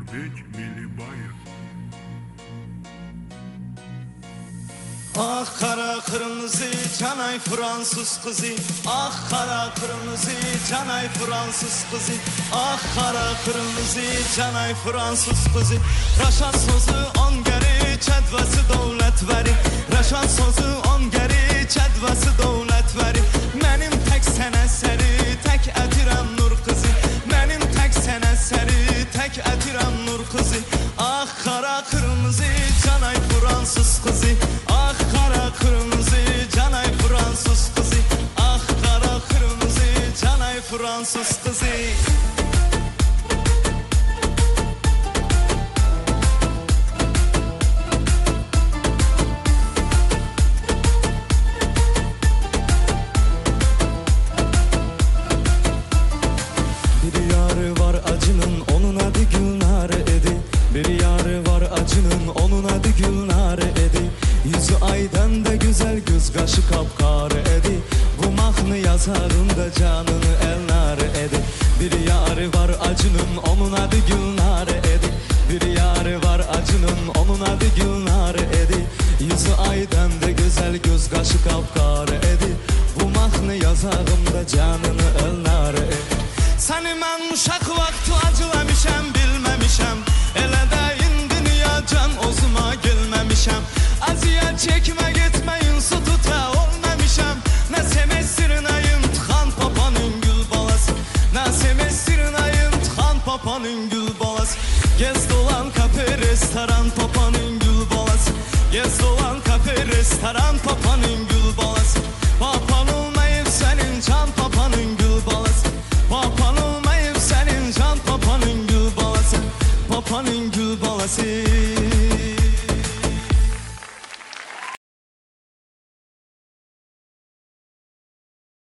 Özbek Milibayev. Ah kara kırmızı canay Fransız kızı, ah kara kırmızı canay Fransız kızı, ah kara kırmızı canay Fransız kızı. Raşan sözü on geri çedvesi devlet veri, Raşan sözü on geri çedvesi devlet veri. Benim tek sen eseri tek etirem nur kızı, benim tek sen eseri tek etirem nur kızı. Ah kara kırmızı canay Fransız kızı, ah kara kırmızı canay Fransız kızı, ah kara kırmızı canay Fransız kızı. Bir yarı var acının onun adı Gülnar edi, bir yarı var acının onun adı Gülnar edi. Yüzü aydan da güzel göz kaşı kapkar edi, bu mahnı yazarında canını elnar edi. Bir yarı var acının onun adı Gülnar edi, bir yarı var acının onun adı Gülnar edi. Yüzü aydan da güzel göz kaşı kapkar edi, bu mahnı yazarında canını elnar edi. Səni mən uşaq vaxtı acılamışam, bilməmişəm. Elə də indi niyəcəm, özümə gelməmişəm. Əziyyət çəkmə getməyin, su tuta olmamışam. Nə semestr, nə imtihan papanın gül balası, nə semestr, nə imtihan papanın gül balası. Gez dolan kafe, restoran papanın gül balası, gez dolan kafe, restoran papanın gül balası. Papan olmayıp sənin can papanın gül balası, papan olmayıp senin can papanın gül balası, papanın gül balası.